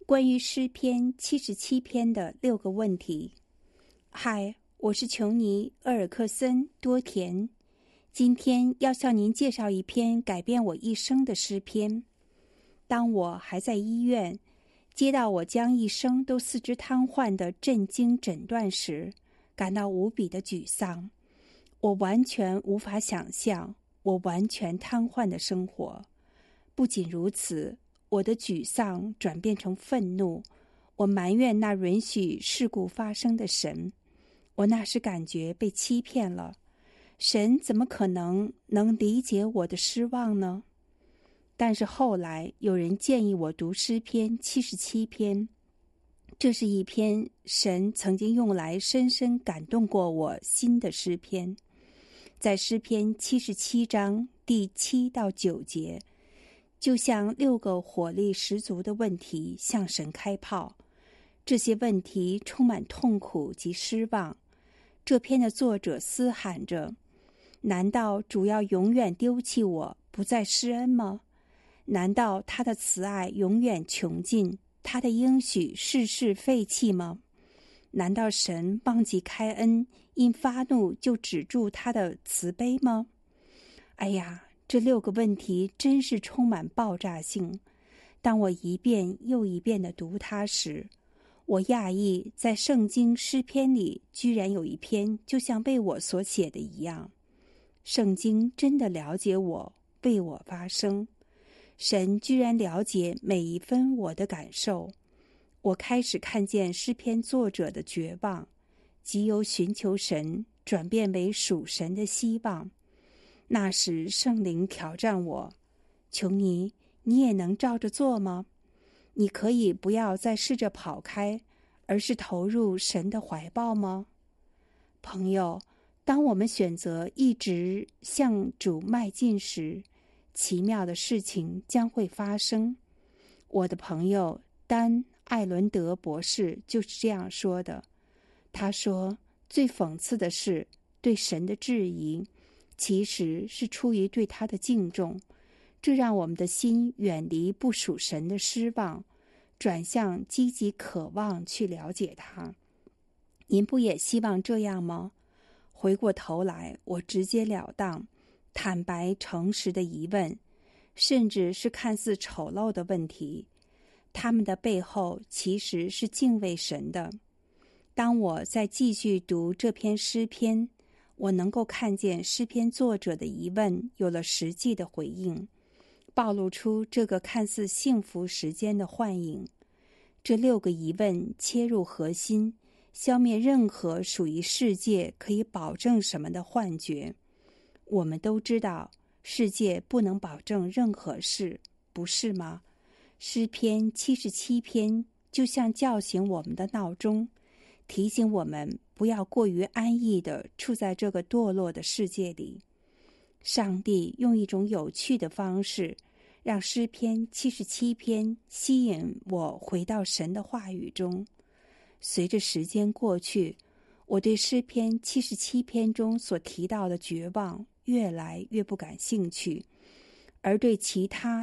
关于诗篇77篇的6个问题。嗨，我是琼尼·厄尔克森·多田，今天要向您介绍一篇改变我一生的诗篇。当我还在医院，接到我将一生都四肢瘫痪的震惊诊断时，感到无比的沮丧。我完全无法想象我完全瘫痪的生活。不仅如此，我的沮丧转变成愤怒，我埋怨那允许事故发生的神。我那时感觉被欺骗了，神怎么可能理解我的失望呢？但是后来有人建议我读诗篇77篇，这是一篇神曾经用来深深感动过我心的诗篇。在诗篇77章第7到9节，就像6个火力十足的问题向神开炮。这些问题充满痛苦及失望。这篇的作者嘶喊着：难道主要永远丢弃我，不再施恩吗？难道他的慈爱永远穷尽，他的应许世世废弃吗？难道神忘记开恩，因发怒就止住他的慈悲吗？哎呀，这6个问题真是充满爆炸性。当我一遍又一遍地读它时，我讶异在圣经诗篇里居然有一篇就像为我所写的一样。圣经真的了解我，为我发声。神居然了解每一分我的感受。我开始看见诗篇作者的绝望，即由寻求神转变为属神的希望。那时圣灵挑战我：琼尼，你也能照着做吗？你可以不要再试着跑开，而是投入神的怀抱吗？朋友，当我们选择一直向主迈进时，奇妙的事情将会发生。我的朋友丹·艾伦德博士就是这样说的。他说，最讽刺的是，对神的质疑其实是出于对他的敬重，这让我们的心远离不属神的失望，转向积极渴望去了解他。您不也希望这样吗？回过头来，我直截了当、坦白诚实的疑问，甚至是看似丑陋的问题，他们的背后其实是敬畏神的。当我在继续读这篇诗篇，我能够看见诗篇作者的疑问有了实际的回应，暴露出这个看似幸福时间的幻影。这6个疑问切入核心，消灭任何属于世界可以保证什么的幻觉。我们都知道，世界不能保证任何事，不是吗？诗篇77篇就像叫醒我们的闹钟，提醒我们不要过于安逸地处在这个堕落的世界里。上帝用一种有趣的方式，让诗篇77篇吸引我回到神的话语中。随着时间过去，我对诗篇77篇中所提到的绝望越来越不感兴趣，而对其他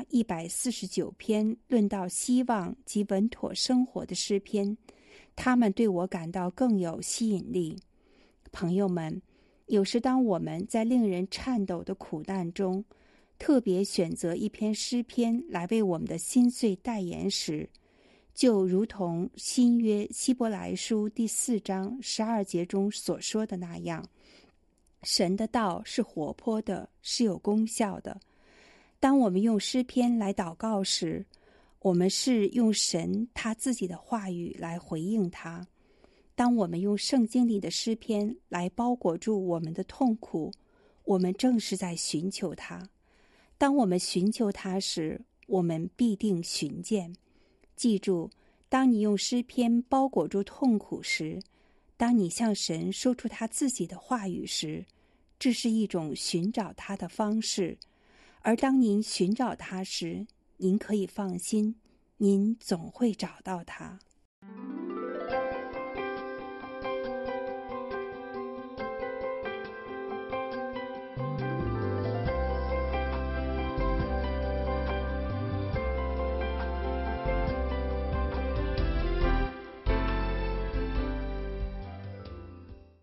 149篇论到希望及稳妥生活的诗篇，他们对我感到更有吸引力。朋友们，有时当我们在令人颤抖的苦难中，特别选择一篇诗篇来为我们的心碎代言时，就如同新约希伯来书第4章12节中所说的那样，神的道是活泼的，是有功效的。当我们用诗篇来祷告时，我们是用神他自己的话语来回应他。当我们用圣经里的诗篇来包裹住我们的痛苦，我们正是在寻求他。当我们寻求他时，我们必定寻见。记住，当你用诗篇包裹住痛苦时，当你向神说出他自己的话语时，这是一种寻找他的方式。而当您寻找他时，您可以放心，您总会找到他。